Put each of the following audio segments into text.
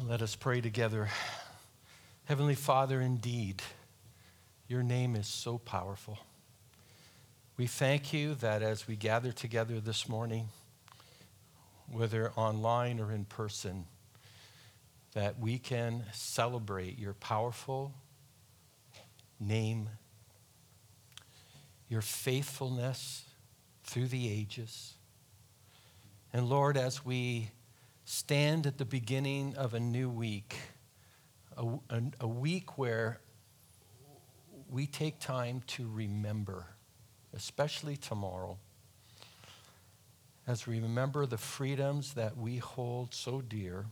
Let us pray together. Heavenly Father, indeed, your name is so powerful. We thank you that as we gather together this morning, whether online or in person, that we can celebrate your powerful name, your faithfulness through the ages. And Lord, as we stand at the beginning of a new week, a week where we take time to remember, especially tomorrow, as we remember the freedoms that we hold so dear,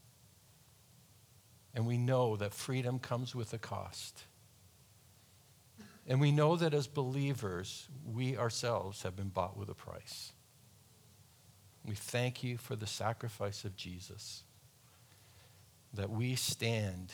and we know that freedom comes with a cost. And we know that as believers, we ourselves have been bought with a price. We thank you for the sacrifice of Jesus, that we stand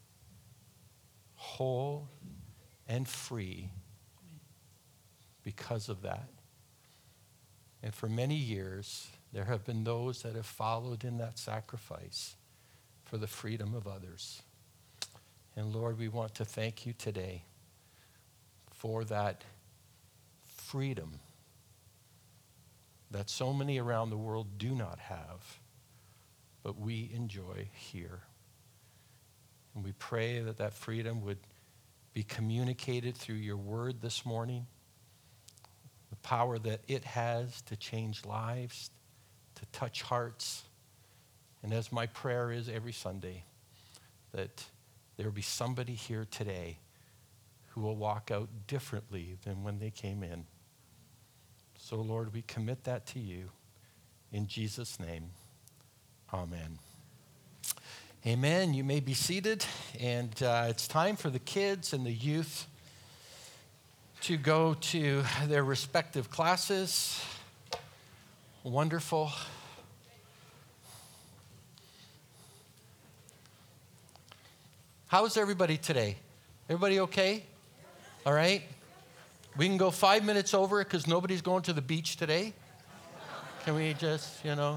whole and free because of that. And for many years, there have been those that have followed in that sacrifice for the freedom of others. And Lord, we want to thank you today for that freedom that so many around the world do not have, but we enjoy here. And we pray that that freedom would be communicated through your word this morning, the power that it has to change lives, to touch hearts. And as my prayer is every Sunday, that there will be somebody here today who will walk out differently than when they came in. So, Lord, we commit that to you. In Jesus' name, amen. Amen. You may be seated, and it's time for the kids and the youth to go to their respective classes. Wonderful. How's everybody today? Everybody okay? All right? We can go 5 minutes over because nobody's going to the beach today. Can we just,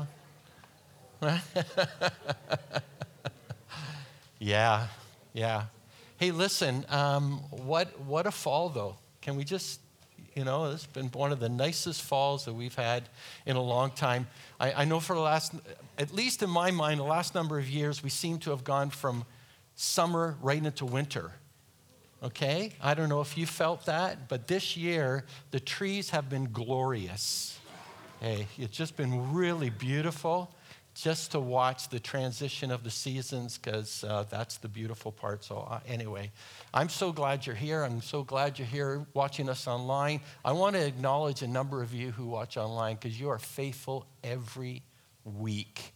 Yeah. Hey, listen, what a fall, though. Can we just, it's been one of the nicest falls that we've had in a long time. I know for the last, at least in my mind, the last number of years, we seem to have gone from summer right into winter. Okay? I don't know if you felt that, but this year, the trees have been glorious. Hey, it's just been really beautiful just to watch the transition of the seasons, because that's the beautiful part. So anyway, I'm so glad you're here. I'm so glad you're here watching us online. I want to acknowledge a number of you who watch online, because you are faithful every week.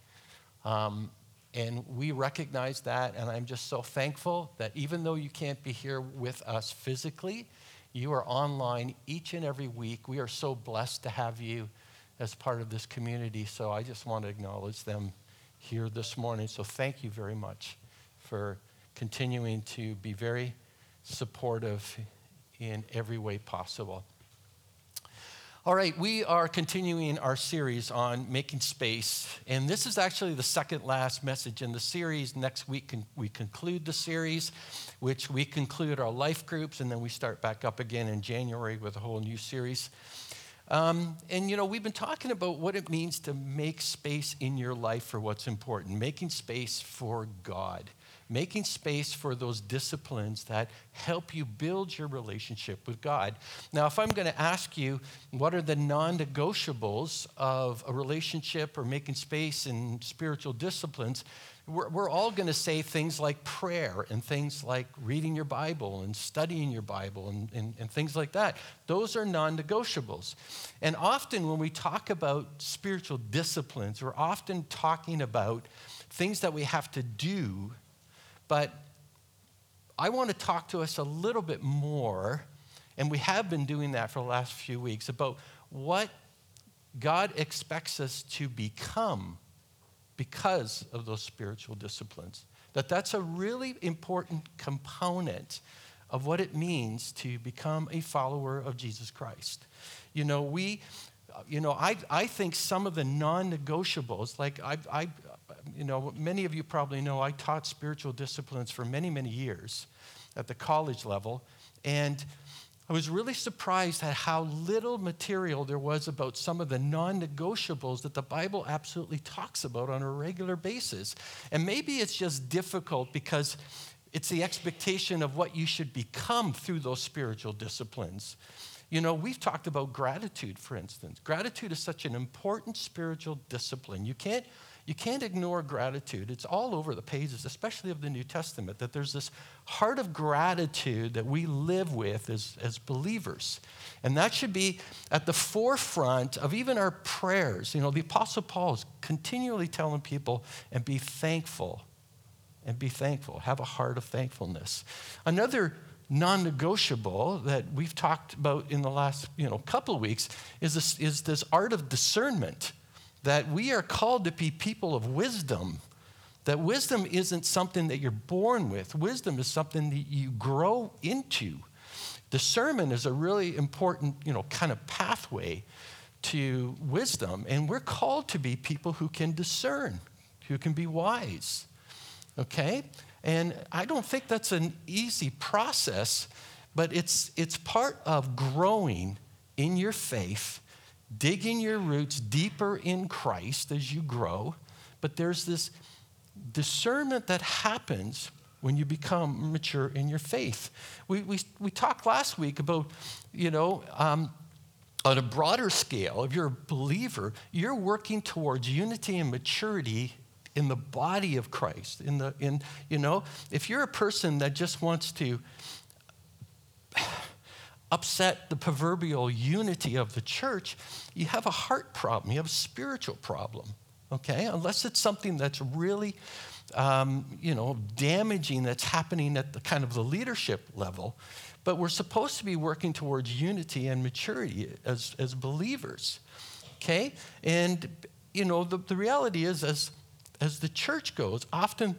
And we recognize that, and I'm just so thankful that even though you can't be here with us physically, you are online each and every week. We are so blessed to have you as part of this community, so I just want to acknowledge them here this morning. So thank you very much for continuing to be very supportive in every way possible. All right, we are continuing our series on making space, and this is actually the second last message in the series. Next week we conclude the series, which we conclude our life groups, and then we start back up again in January with a whole new series. And we've been talking about what it means to make space in your life for what's important, making space for God. Making space for those disciplines that help you build your relationship with God. Now, if I'm going to ask you, what are the non-negotiables of a relationship or making space in spiritual disciplines, we're all going to say things like prayer and things like reading your Bible and studying your Bible and things like that. Those are non-negotiables. And often when we talk about spiritual disciplines, we're often talking about things that we have to do. But I want to talk to us a little bit more, and we have been doing that for the last few weeks, about what God expects us to become because of those spiritual disciplines. That's a really important component of what it means to become a follower of Jesus Christ. I think some of the non-negotiables, like many of you probably know I taught spiritual disciplines for many, many years at the college level. And I was really surprised at how little material there was about some of the non-negotiables that the Bible absolutely talks about on a regular basis. And maybe it's just difficult because it's the expectation of what you should become through those spiritual disciplines. We've talked about gratitude, for instance. Gratitude is such an important spiritual discipline. You can't ignore gratitude. It's all over the pages, especially of the New Testament, that there's this heart of gratitude that we live with as believers. And that should be at the forefront of even our prayers. The Apostle Paul is continually telling people, and be thankful. And be thankful. Have a heart of thankfulness. Another non-negotiable that we've talked about in the last couple of weeks is this art of discernment, that we are called to be people of wisdom, that wisdom isn't something that you're born with. Wisdom is something that you grow into. Discernment is a really important kind of pathway to wisdom, and we're called to be people who can discern, who can be wise, okay? And I don't think that's an easy process, but it's part of growing in your faith, digging your roots deeper in Christ as you grow. But there's this discernment that happens when you become mature in your faith. We talked last week about, on a broader scale, if you're a believer, you're working towards unity and maturity in the body of Christ. If you're a person that just wants to upset the proverbial unity of the church, you have a heart problem. You have a spiritual problem, okay? Unless it's something that's really, damaging that's happening at the kind of the leadership level. But we're supposed to be working towards unity and maturity as believers, okay? And, the reality is as the church goes, often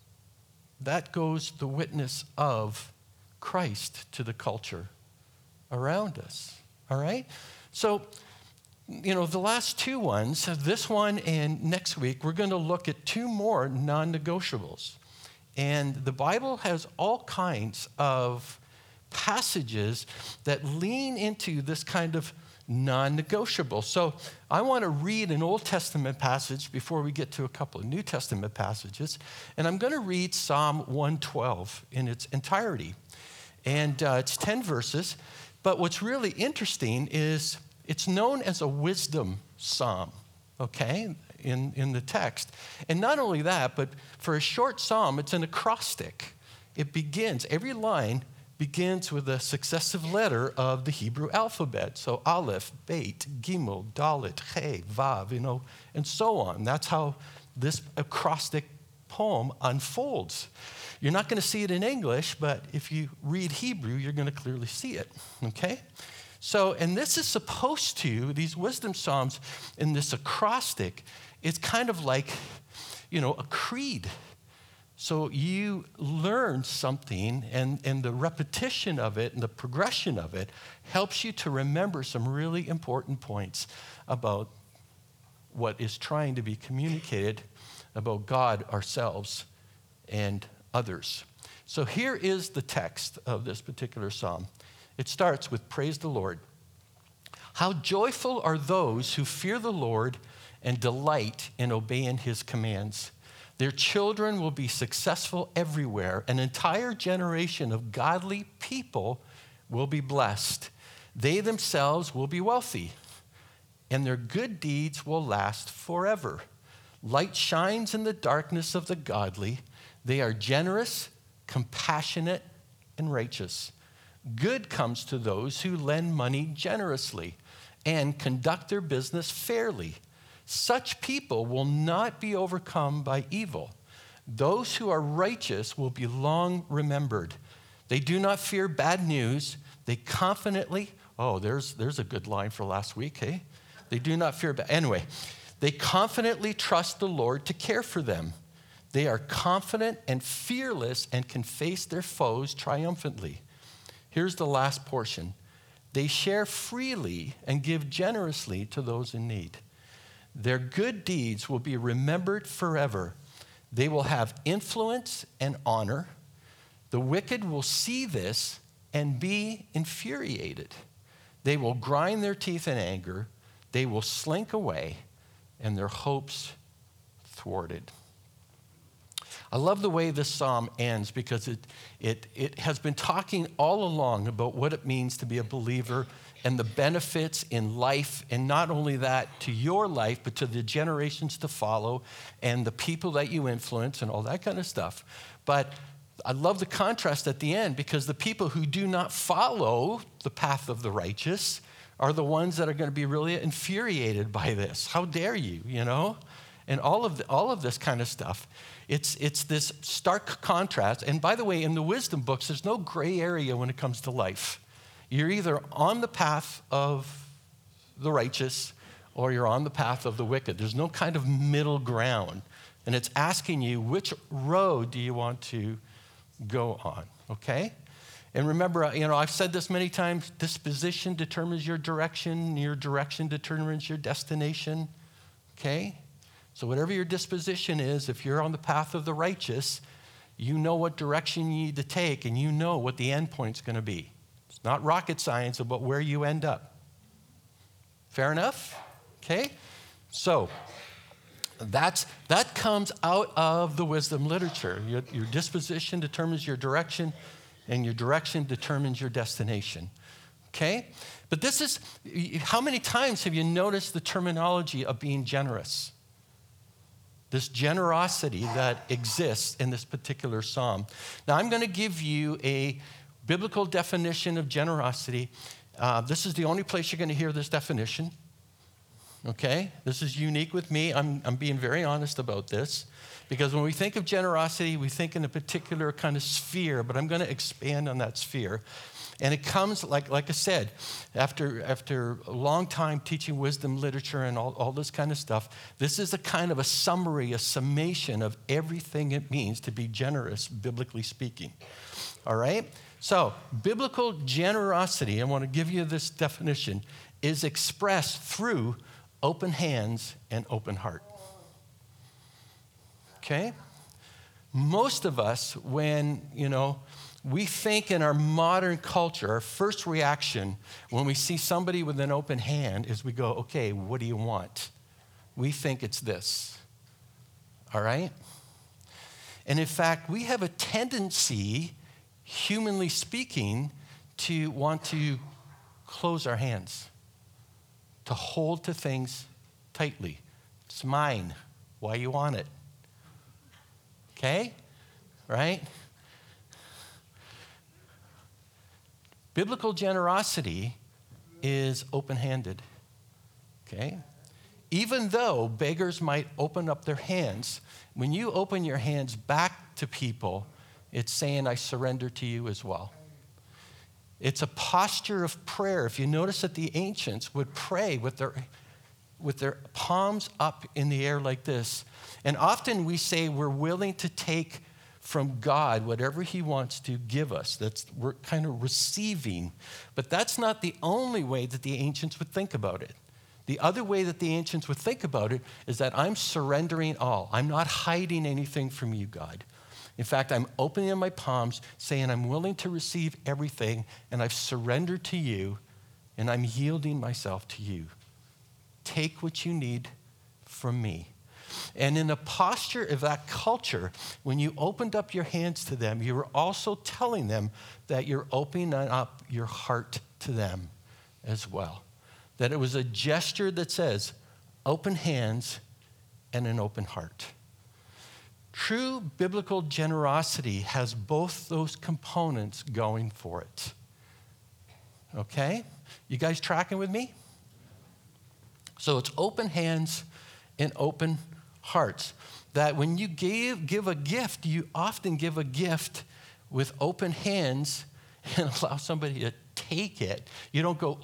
that goes the witness of Christ to the culture around us, all right? So, the last two ones, this one and next week, we're going to look at two more non-negotiables. And the Bible has all kinds of passages that lean into this kind of non-negotiable. So I want to read an Old Testament passage before we get to a couple of New Testament passages. And I'm going to read Psalm 112 in its entirety. And it's 10 verses. But what's really interesting is it's known as a wisdom psalm, okay, in the text. And not only that, but for a short psalm, it's an acrostic. It begins, every line begins with a successive letter of the Hebrew alphabet. So Aleph, Beit, Gimel, Dalet, He, Vav, and so on. That's how this acrostic poem unfolds. You're not going to see it in English, but if you read Hebrew, you're going to clearly see it, okay? So, and this is supposed to, these wisdom psalms in this acrostic, it's kind of like, a creed. So you learn something, and the repetition of it and the progression of it helps you to remember some really important points about what is trying to be communicated about God, ourselves, and others. So here is the text of this particular psalm. It starts with, "Praise the Lord. How joyful are those who fear the Lord and delight in obeying his commands. Their children will be successful everywhere. An entire generation of godly people will be blessed. They themselves will be wealthy, and their good deeds will last forever. Light shines in the darkness of the godly. They are generous, compassionate, and righteous. Good comes to those who lend money generously and conduct their business fairly. Such people will not be overcome by evil. Those who are righteous will be long remembered. They do not fear bad news. They confidently," there's a good line for last week, hey? They do not fear bad. Anyway, they confidently trust the Lord to care for them. They are confident and fearless and can face their foes triumphantly. Here's the last portion. They share freely and give generously to those in need. Their good deeds will be remembered forever. They will have influence and honor. The wicked will see this and be infuriated. They will grind their teeth in anger. They will slink away, and their hopes thwarted. I love the way this psalm ends because it has been talking all along about what it means to be a believer and the benefits in life, and not only that, to your life, but to the generations to follow and the people that you influence and all that kind of stuff. But I love the contrast at the end, because the people who do not follow the path of the righteous are the ones that are going to be really infuriated by this. How dare you, you know? And all of this kind of stuff. It's this stark contrast. And by the way, in the wisdom books, there's no gray area when it comes to life. You're either on the path of the righteous or you're on the path of the wicked. There's no kind of middle ground. And it's asking you, which road do you want to go on, okay? And remember, I've said this many times, disposition determines your direction determines your destination, okay? So whatever your disposition is, if you're on the path of the righteous, you know what direction you need to take, and you know what the end point's going to be. It's not rocket science about where you end up. Fair enough? Okay? So that comes out of the wisdom literature. Your disposition determines your direction, and your direction determines your destination. Okay? But this is, how many times have you noticed the terminology of being generous? This generosity that exists in this particular psalm. Now, I'm going to give you a biblical definition of generosity. This is the only place you're going to hear this definition. Okay? This is unique with me. I'm being very honest about this, because when we think of generosity, we think in a particular kind of sphere, but I'm going to expand on that sphere. And it comes, like I said, after a long time teaching wisdom literature and all this kind of stuff, this is a kind of a summary, a summation of everything it means to be generous, biblically speaking. All right? So, biblical generosity, I want to give you this definition, is expressed through open hands and open heart. Okay? Most of us, when, we think in our modern culture, our first reaction when we see somebody with an open hand is we go, okay, what do you want? We think it's this. All right? And in fact, we have a tendency, humanly speaking, to want to close our hands, to hold to things tightly. It's mine. Why you want it? Okay? Right? Biblical generosity is open-handed, okay? Even though beggars might open up their hands, when you open your hands back to people, it's saying, I surrender to you as well. It's a posture of prayer. If you notice that the ancients would pray with their palms up in the air like this. And often we say we're willing to take from God whatever he wants to give us. We're kind of receiving. But that's not the only way that the ancients would think about it. The other way that the ancients would think about it is that I'm surrendering all. I'm not hiding anything from you, God. In fact, I'm opening my palms, saying I'm willing to receive everything, and I've surrendered to you, and I'm yielding myself to you. Take what you need from me. And in the posture of that culture, when you opened up your hands to them, you were also telling them that you're opening up your heart to them as well. That it was a gesture that says, open hands and an open heart. True biblical generosity has both those components going for it. Okay? You guys tracking with me? So it's open hands and open hearts. That when you give a gift, you often give a gift with open hands and allow somebody to take it. You don't go,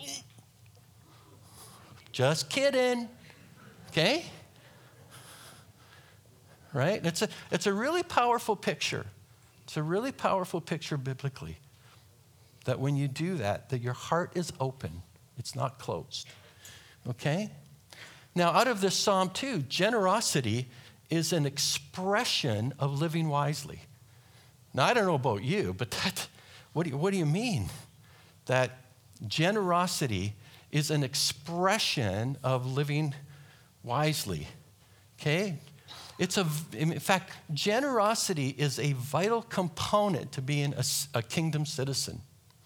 just kidding. Okay? Right? It's a really powerful picture. It's a really powerful picture biblically. That when you do that your heart is open. It's not closed. Okay? Now, out of this psalm too, generosity is an expression of living wisely. Now, I don't know about you, but what do you mean? That generosity is an expression of living wisely, okay? In fact, generosity is a vital component to being a kingdom citizen.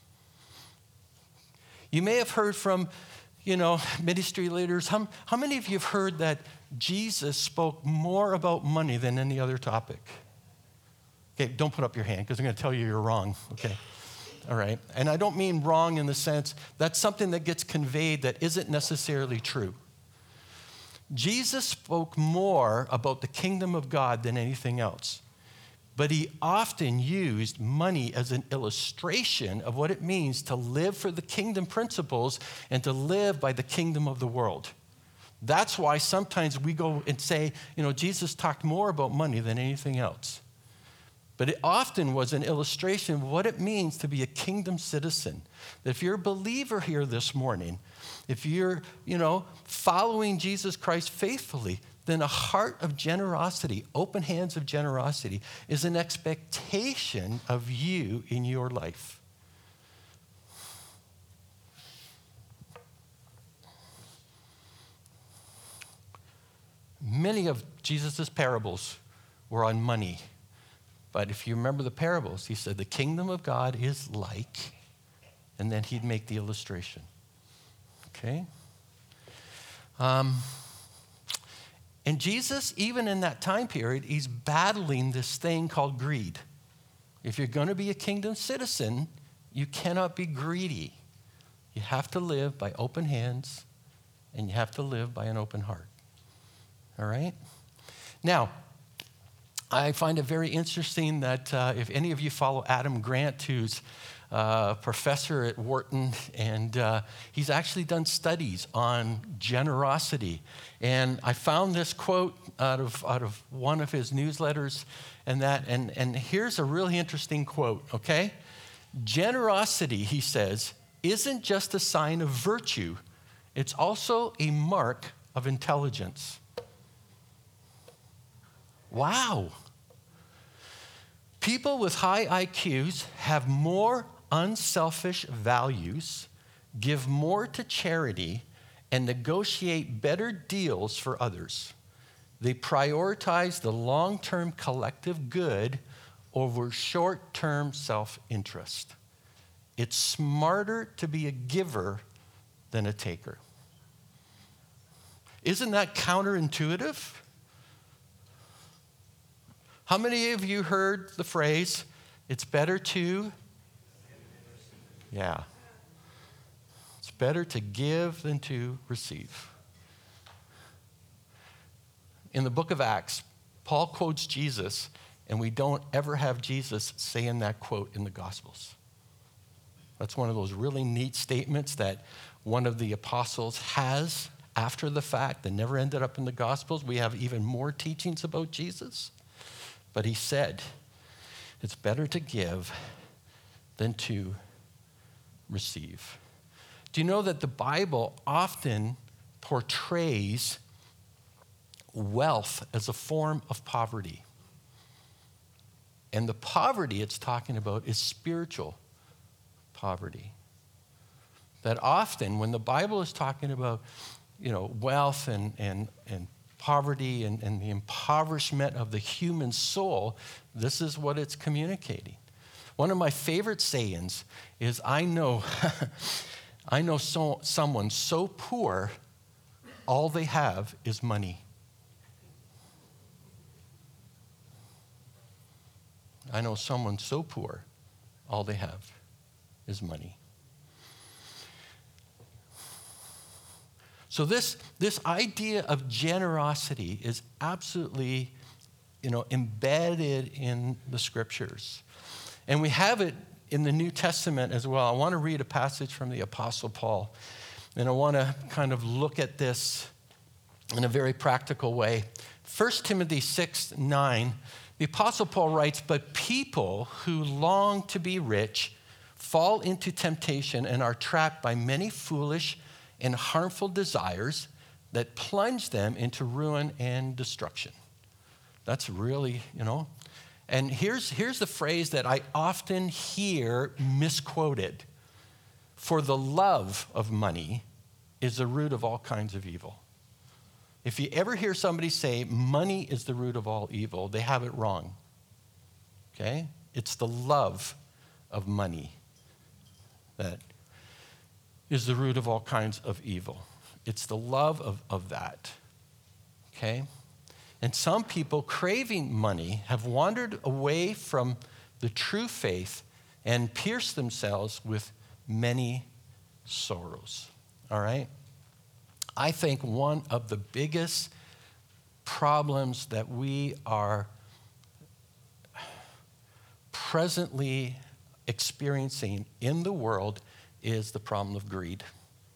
You may have heard from, ministry leaders. How many of you have heard that Jesus spoke more about money than any other topic? Okay, don't put up your hand because I'm going to tell you you're wrong, okay? All right, and I don't mean wrong in the sense that's something that gets conveyed that isn't necessarily true. Jesus spoke more about the kingdom of God than anything else, but he often used money as an illustration of what it means to live for the kingdom principles and to live by the kingdom of the world. That's why sometimes we go and say, Jesus talked more about money than anything else. But it often was an illustration of what it means to be a kingdom citizen. That if you're a believer here this morning, if you're, following Jesus Christ faithfully, then a heart of generosity, open hands of generosity, is an expectation of you in your life. Many of Jesus' parables were on money. But if you remember the parables, he said the kingdom of God is like, and then he'd make the illustration. Okay? And Jesus, even in that time period, he's battling this thing called greed. If you're going to be a kingdom citizen, you cannot be greedy. You have to live by open hands, and you have to live by an open heart. All right? Now, I find it very interesting that if any of you follow Adam Grant, who's a professor at Wharton, and he's actually done studies on generosity. And I found this quote out of one of his newsletters, and here's a really interesting quote, okay? Generosity, he says, isn't just a sign of virtue. It's also a mark of intelligence. Wow. People with high IQs have more unselfish values, give more to charity, and negotiate better deals for others. They prioritize the long-term collective good over short-term self-interest. It's smarter to be a giver than a taker. Isn't that counterintuitive? How many of you heard the phrase, it's better to? Yeah. It's better to give than to receive. In the book of Acts, Paul quotes Jesus, and we don't ever have Jesus saying that quote in the Gospels. That's one of those really neat statements that one of the apostles has after the fact that never ended up in the Gospels. We have even more teachings about Jesus. But he said, it's better to give than to receive. Do you know that the Bible often portrays wealth as a form of poverty? And the poverty it's talking about is spiritual poverty. That often when the Bible is talking about, wealth and poverty and the impoverishment of the human soul, this is what it's communicating. One of my favorite sayings is, I know someone so poor, all they have is money. I know someone so poor, all they have is money. So this idea of generosity is absolutely, embedded in the scriptures. And we have it in the New Testament as well. I want to read a passage from the Apostle Paul. And I want to kind of look at this in a very practical way. 1 Timothy 6:9, the Apostle Paul writes, "But people who long to be rich fall into temptation and are trapped by many foolish and harmful desires that plunge them into ruin and destruction. That's really, And here's the phrase that I often hear misquoted. For the love of money is the root of all kinds of evil. If you ever hear somebody say money is the root of all evil, they have it wrong. Okay? It's the love of money that is the root of all kinds of evil. It's the love of that. Okay? And some people craving money have wandered away from the true faith and pierced themselves with many sorrows. All right? I think one of the biggest problems that we are presently experiencing in the world is the problem of greed.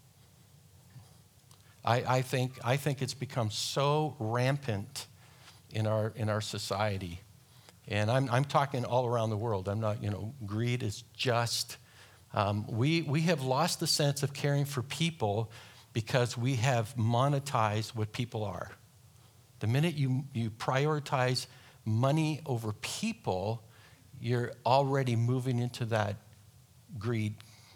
I think it's become so rampant in our society. And I'm talking all around the world. I'm not, greed is just, we have lost the sense of caring for people because we have monetized what people are. The minute you prioritize money over people, you're already moving into that greed,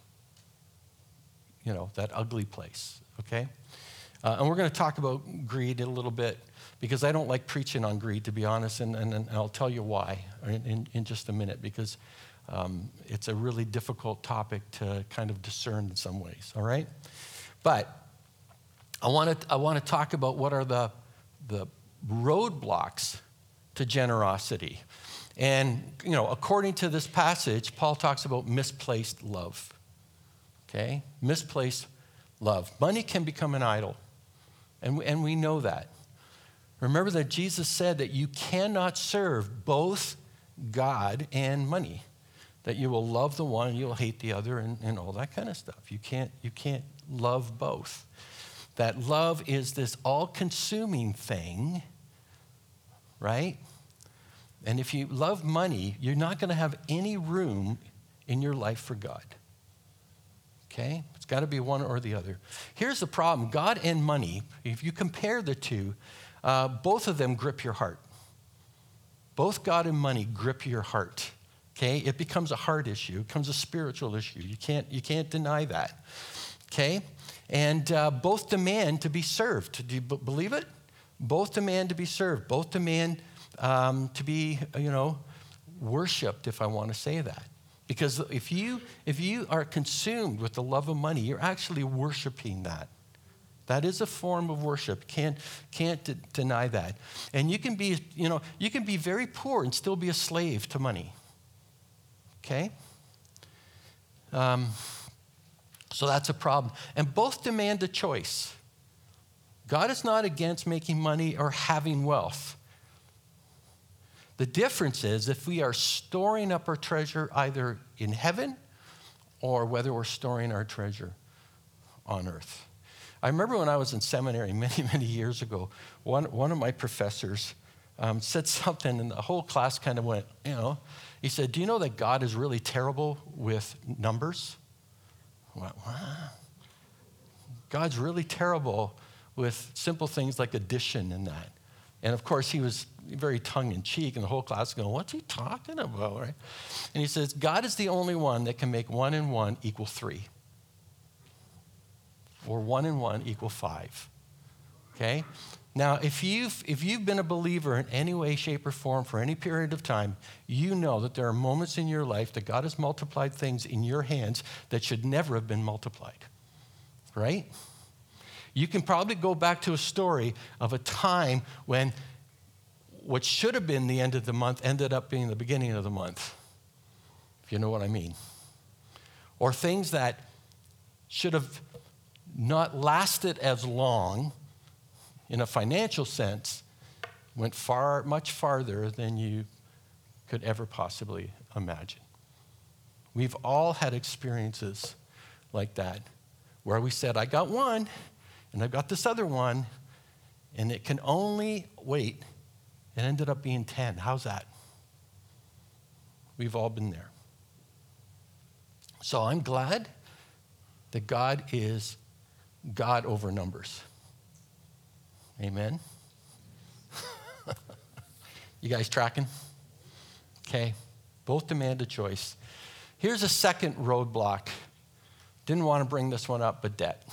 that ugly place, okay? And we're going to talk about greed a little bit because I don't like preaching on greed, to be honest, and I'll tell you why in just a minute, because it's a really difficult topic to kind of discern in some ways, all right? But I want to talk about what are the roadblocks to generosity. And, according to this passage, Paul talks about misplaced love, okay? Misplaced love. Money can become an idol, and we know that. Remember that Jesus said that you cannot serve both God and money, that you will love the one and you'll hate the other and all that kind of stuff. You can't love both. That love is this all-consuming thing, right? And if you love money, you're not going to have any room in your life for God. Okay? It's got to be one or the other. Here's the problem. God and money, if you compare the two, both of them grip your heart. Both God and money grip your heart. Okay? It becomes a heart issue. It becomes a spiritual issue. You can't deny that. Okay? And both demand to be served. Do you believe it? Both demand to be served. Both demand to be, worshipped, if I want to say that. Because if you are consumed with the love of money, you're actually worshiping that. That is a form of worship. Can't deny that. And you can be very poor and still be a slave to money. Okay? So that's a problem. And both demand a choice. God is not against making money or having wealth. The difference is if we are storing up our treasure either in heaven or whether we're storing our treasure on earth. I remember when I was in seminary many, many years ago, one of my professors said something and the whole class kind of went, he said, do you know that God is really terrible with numbers? I went, what? God's really terrible with simple things like addition and that. And of course, he was very tongue-in-cheek, and the whole class is going, what's he talking about, right? And he says, God is the only one that can make 1 and 1 equal 3. Or 1 and 1 equal 5. Okay? Now, if you've been a believer in any way, shape, or form for any period of time, you know that there are moments in your life that God has multiplied things in your hands that should never have been multiplied. Right? You can probably go back to a story of a time when what should have been the end of the month ended up being the beginning of the month, if you know what I mean. Or things that should have not lasted as long in a financial sense went much farther than you could ever possibly imagine. We've all had experiences like that where we said, I got one, and I've got this other one, and it can only wait. It ended up being 10. How's that? We've all been there. So I'm glad that God is God over numbers. Amen? You guys tracking? Okay. Both demand a choice. Here's a second roadblock. Didn't want to bring this one up, but debt.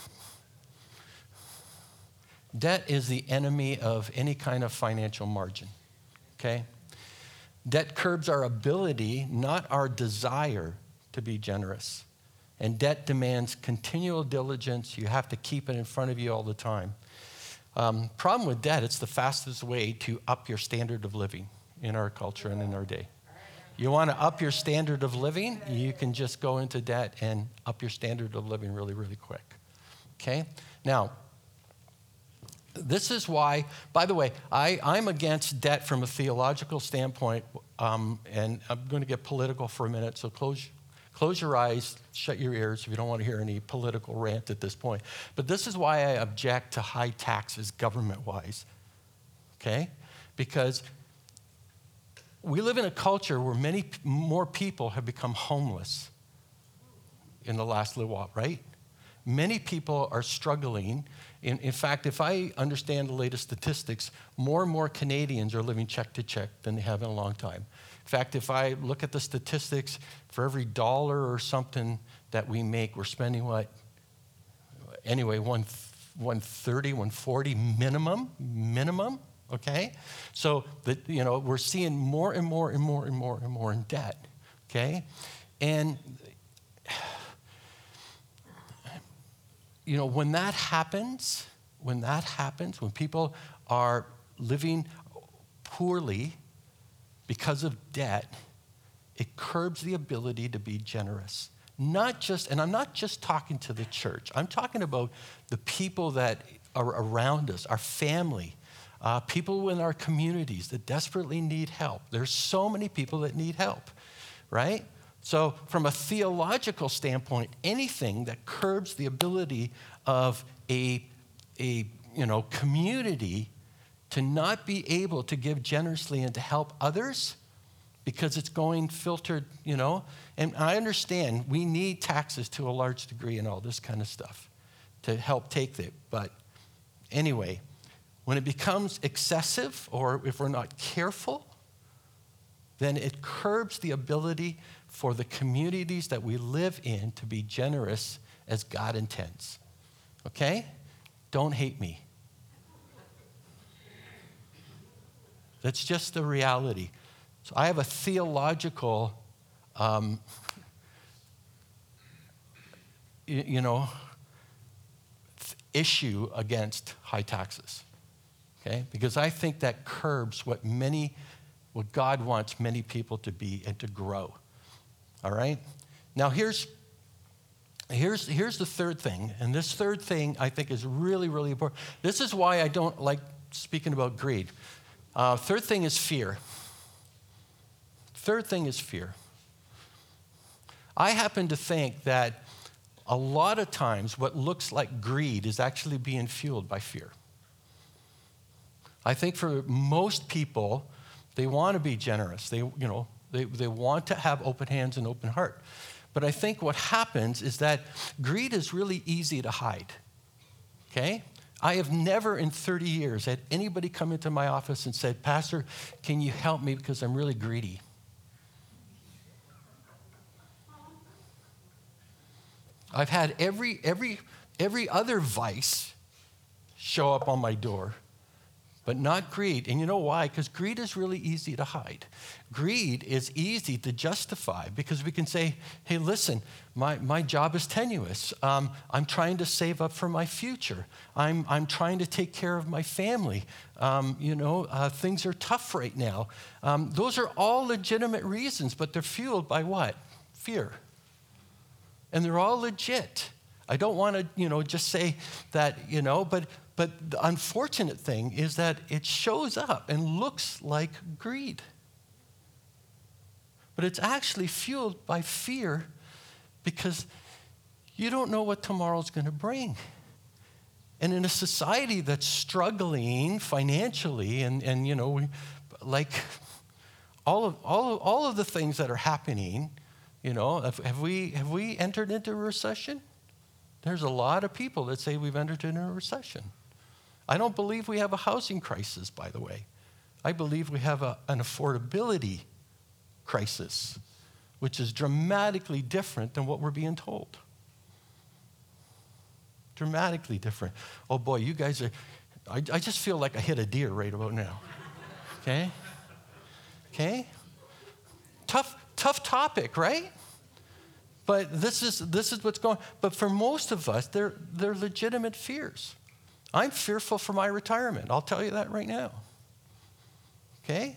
Debt is the enemy of any kind of financial margin, okay? Debt curbs our ability, not our desire, to be generous. And debt demands continual diligence. You have to keep it in front of you all the time. Problem with debt, it's the fastest way to up your standard of living in our culture and in our day. You want to up your standard of living, you can just go into debt and up your standard of living really, really quick. Okay? Now, this is why, by the way, I'm against debt from a theological standpoint, and I'm going to get political for a minute, so close your eyes, shut your ears if you don't want to hear any political rant at this point. But this is why I object to high taxes government-wise, okay? Because we live in a culture where many more people have become homeless in the last little while, right? Many people are struggling. In fact, if I understand the latest statistics, more and more Canadians are living check to check than they have in a long time. In fact, if I look at the statistics, for every dollar or something that we make, we're spending what? Anyway, 130, 140 minimum, okay? So we're seeing more and more and more and more and more in debt, okay? And when that happens, when people are living poorly because of debt, it curbs the ability to be generous. And I'm not just talking to the church. I'm talking about the people that are around us, our family, people in our communities that desperately need help. There's so many people that need help, right? So from a theological standpoint, anything that curbs the ability of a community to not be able to give generously and to help others because it's going filtered, and I understand we need taxes to a large degree and all this kind of stuff to help take it. But anyway, when it becomes excessive or if we're not careful, then it curbs the ability for the communities that we live in to be generous as God intends. Okay? Don't hate me. That's just the reality. So I have a theological, issue against high taxes. Okay? Because I think that curbs what God wants many people to be and to grow. All right? Now here's the third thing, and this third thing I think is really, really important. This is why I don't like speaking about greed. Third thing is fear. Third thing is fear. I happen to think that a lot of times what looks like greed is actually being fueled by fear. I think for most people, they want to be generous. They want to have open hands and open heart. But I think what happens is that greed is really easy to hide, okay? I have never in 30 years had anybody come into my office and said, "Pastor, can you help me because I'm really greedy?" I've had every other vice show up on my door, but not greed. And you know why? Because greed is really easy to hide. Greed is easy to justify because we can say, "Hey, listen, my job is tenuous. I'm trying to save up for my future. I'm trying to take care of my family. Things are tough right now." Those are all legitimate reasons, but they're fueled by what? Fear. And they're all legit. I don't want to, just say that, but the unfortunate thing is that it shows up and looks like greed. But it's actually fueled by fear because you don't know what tomorrow's going to bring. And in a society that's struggling financially and all of the things that are happening, have we entered into a recession? There's a lot of people that say we've entered into a recession. I don't believe we have a housing crisis, by the way. I believe we have an affordability crisis, which is dramatically different than what we're being told. Dramatically different. Oh boy, you guys are, I just feel like I hit a deer right about now. Okay? Okay? Tough topic, right? But this is what's going on. But for most of us, they're legitimate fears. I'm fearful for my retirement. I'll tell you that right now. Okay?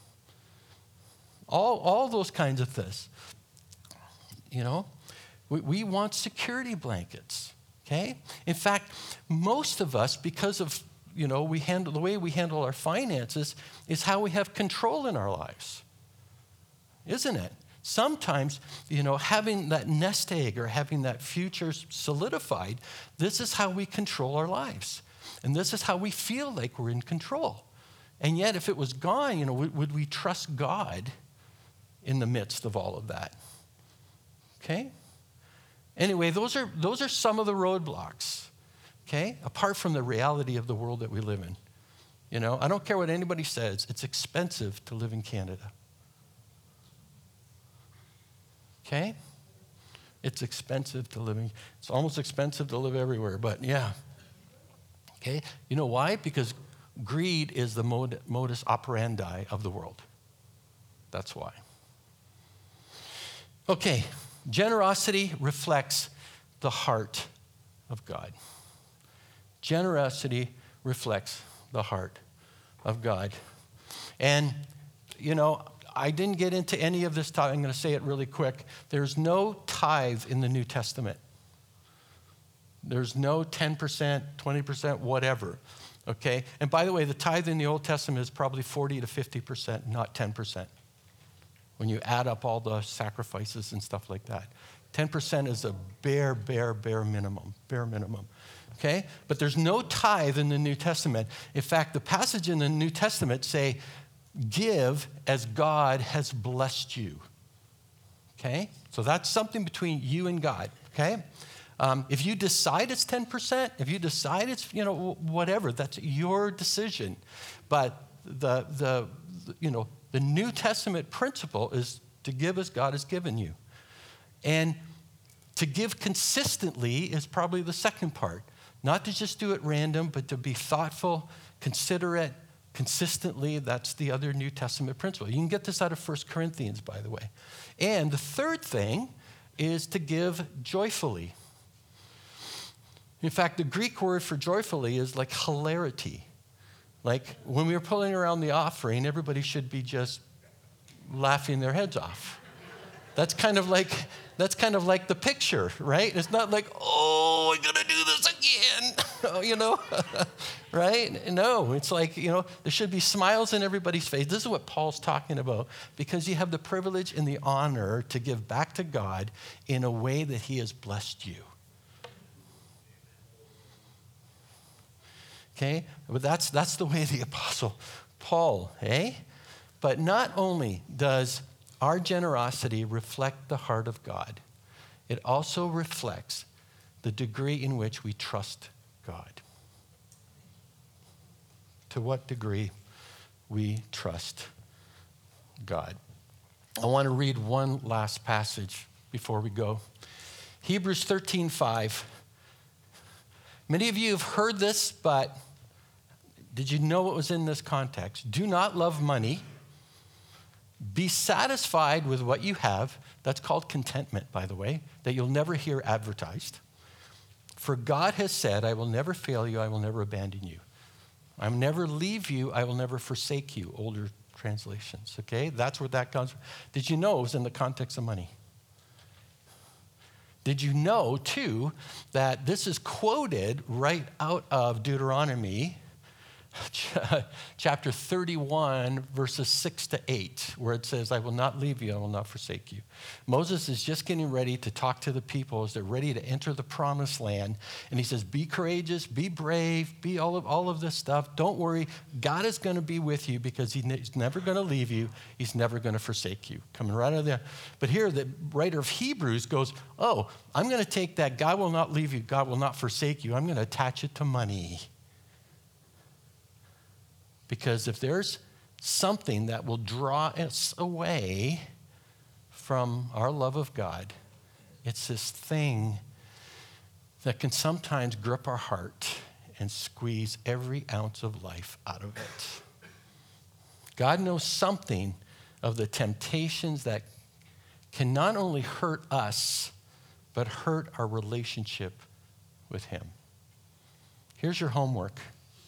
All those kinds of things. You know, we want security blankets. Okay? In fact, most of us, because of, you know, the way we handle our finances is how we have control in our lives. Isn't it? Sometimes, you know, having that nest egg or having that future solidified, this is how we control our lives. And this is how we feel like we're in control. And yet, if it was gone, you know, would we trust God in the midst of all of that? Okay? Anyway, those are some of the roadblocks, okay? Apart from the reality of the world that we live in. You know, I don't care what anybody says, it's expensive to live in Canada. Okay? It's expensive to live in, it's almost expensive to live everywhere, but yeah. Okay? You know why? Because greed is the modus operandi of the world. That's why. Okay, generosity reflects the heart of God. Generosity reflects the heart of God. And, you know, I didn't get into any of this talk. I'm going to say it really quick. There's no tithe in the New Testament. There's no 10%, 20%, whatever. Okay? And by the way, the tithe in the Old Testament is probably 40 to 50%, not 10%. When you add up all the sacrifices and stuff like that. 10% is a bare minimum, okay? But there's no tithe in the New Testament. In fact, the passage in the New Testament say, give as God has blessed you, okay? So that's something between you and God, okay? If you decide it's 10%, if you decide it's, you know, whatever, that's your decision. But the New Testament principle is to give as God has given you. And to give consistently is probably the second part. Not to just do it random, but to be thoughtful, considerate, consistently. That's the other New Testament principle. You can get this out of 1 Corinthians, by the way. And the third thing is to give joyfully. In fact, the Greek word for joyfully is like hilarity. Like when we were pulling around the offering, everybody should be just laughing their heads off. That's kind of like the picture, right? It's not like, oh, we're gonna do this again, you know, right? No, it's like, you know, there should be smiles in everybody's face. This is what Paul's talking about, because you have the privilege and the honor to give back to God in a way that he has blessed you. Okay, but that's the way the Apostle Paul, eh? But not only does our generosity reflect the heart of God, it also reflects the degree in which we trust God. To what degree we trust God. I want to read one last passage before we go. Hebrews 13:5. Many of you have heard this, but did you know what was in this context? Do not love money. Be satisfied with what you have. That's called contentment, by the way, that you'll never hear advertised. For God has said, I will never fail you, I will never abandon you. I will never leave you, I will never forsake you. Older translations, okay? That's where that comes from. Did you know it was in the context of money? Did you know, too, that this is quoted right out of Deuteronomy chapter 31, verses 6 to 8, where it says, I will not leave you, I will not forsake you. Moses is just getting ready to talk to the people as they're ready to enter the promised land. And he says, be courageous, be brave, be all of this stuff. Don't worry, God is going to be with you because he's never going to leave you. He's never going to forsake you. Coming right out of there. But here, the writer of Hebrews goes, oh, I'm going to take that God will not leave you, God will not forsake you. I'm going to attach it to money. Because if there's something that will draw us away from our love of God, it's this thing that can sometimes grip our heart and squeeze every ounce of life out of it. God knows something of the temptations that can not only hurt us, but hurt our relationship with him. Here's your homework.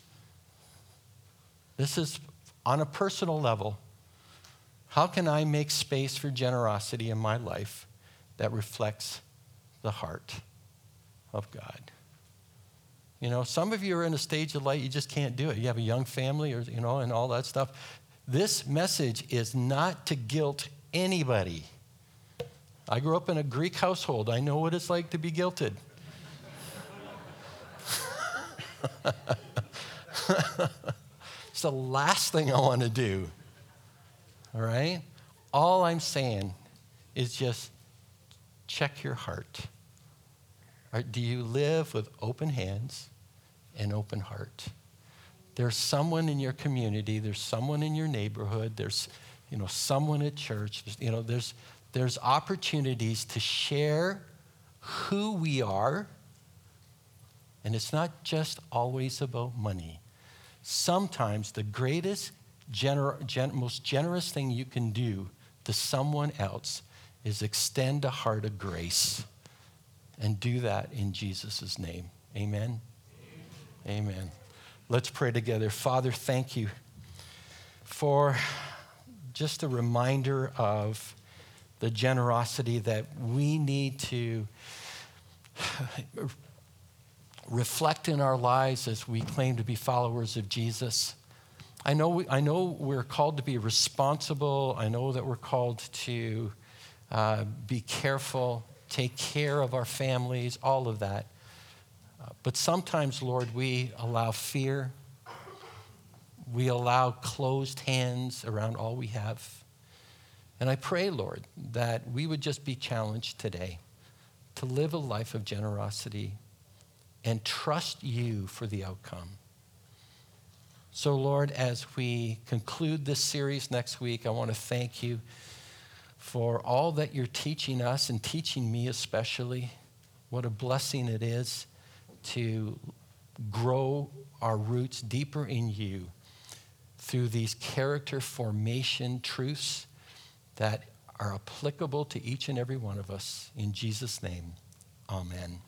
This is on a personal level. How can I make space for generosity in my life that reflects the heart of God? You know, some of you are in a stage of life you just can't do it. You have a young family, or and all that stuff. This message is not to guilt anybody. I grew up in a Greek household. I know what it's like to be guilted. It's the last thing I want to do. All right? All I'm saying is just check your heart. Do you live with open hands and open heart? There's someone in your community, there's someone in your neighborhood, there's someone at church, there's opportunities to share who we are. And it's not just always about money. Sometimes the greatest, most generous thing you can do to someone else is extend a heart of grace. And do that in Jesus' name. Amen? Amen. Let's pray together. Father, thank you for just a reminder of the generosity that we need to reflect in our lives as we claim to be followers of Jesus. I know we're called to be responsible. I know that we're called to be careful, take care of our families, all of that. But sometimes, Lord, we allow fear. We allow closed hands around all we have. And I pray, Lord, that we would just be challenged today to live a life of generosity and trust you for the outcome. So, Lord, as we conclude this series next week, I want to thank you for all that you're teaching us and teaching me especially. What a blessing it is to grow our roots deeper in you through these character formation truths that are applicable to each and every one of us. In Jesus' name, amen.